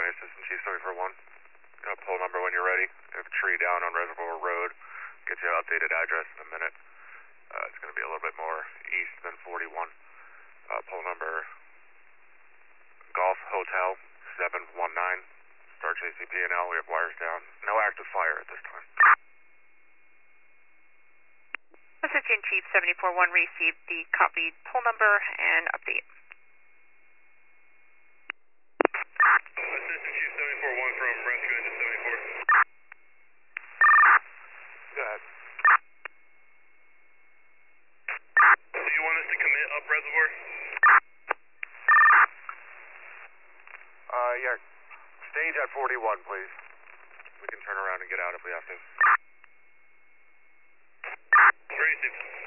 Assistant Chief 741. Pull number when you're ready. We have a tree down on Reservoir Road. Get you an updated address in a minute. It's going to be a little bit more east than 41. Pull number Golf Hotel 719. Start JCP&L. We have wires down. No active fire at this time. Assistant Chief 741 received the copied pull number and update. Assistant Chief 741 from Rescue Engine 74. Go ahead. Do you want us to commit up Reservoir? Yeah. Stage at 41, please. We can turn around and get out if we have to. Received.